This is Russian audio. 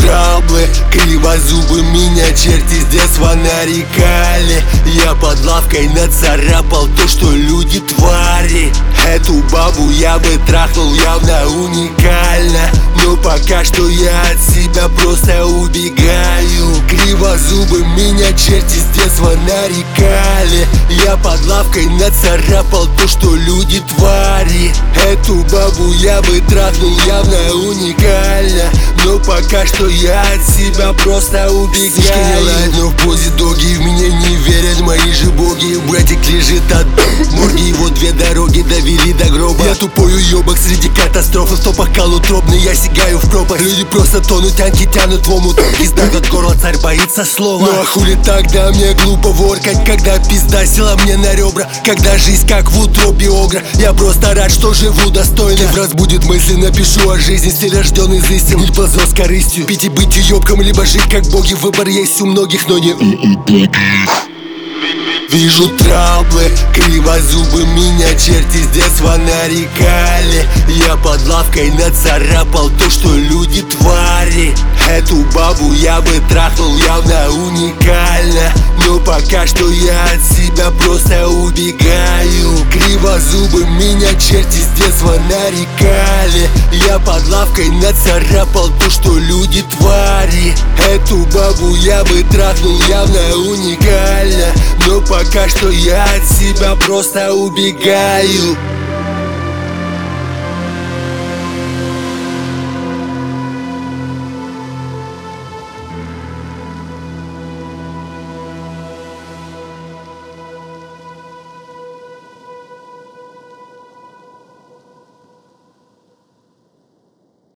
траблы, кривозубы меня черти с детства нарекали. Я под лавкой нацарапал то, что люди твари. Эту бабу я бы трахнул явно уникально, но пока что я от себя просто убегаю. Кривозубы меня черти с детства нарекали. Я под лавкой нацарапал то, что люди твари. Эту бабу я бы трахнул явно уникально, но пока что я от себя просто убегаю. Сучка не лает, но в позе доги в меня не верят мои же боги. Братик лежит от морги, его две дороги довели до гроба. Я тупой уебок среди катастроф, в топах колотропный, я сигаю в пропасть. Люди просто тонут, танки тянут в омут. Пизда от горла, царь боится слова. Ну а хули тогда мне глупо воркать, когда пизда села мне на ребра, когда жизнь как в утробе огра. Я просто рад, что живу достойно. В раз будет мысли, напишу о жизни, стиль рожден из истин. Не ползу с корыстью, пить и быть уебком, либо жить как боги. Выбор есть у многих, но не Вижу траблы, кривозубы меня черти с детства нарекали. Я под лавкой нацарапал то, что люди твари. Эту бабу я бы трахнул явно уникально, но пока что я от себя просто убегаю. Кривозубы меня черти с детства нарекали. Я под лавкой нацарапал то, что люди твари. Эту бабу я бы трахнул явно уникально, но пока что я от себя просто убегаю.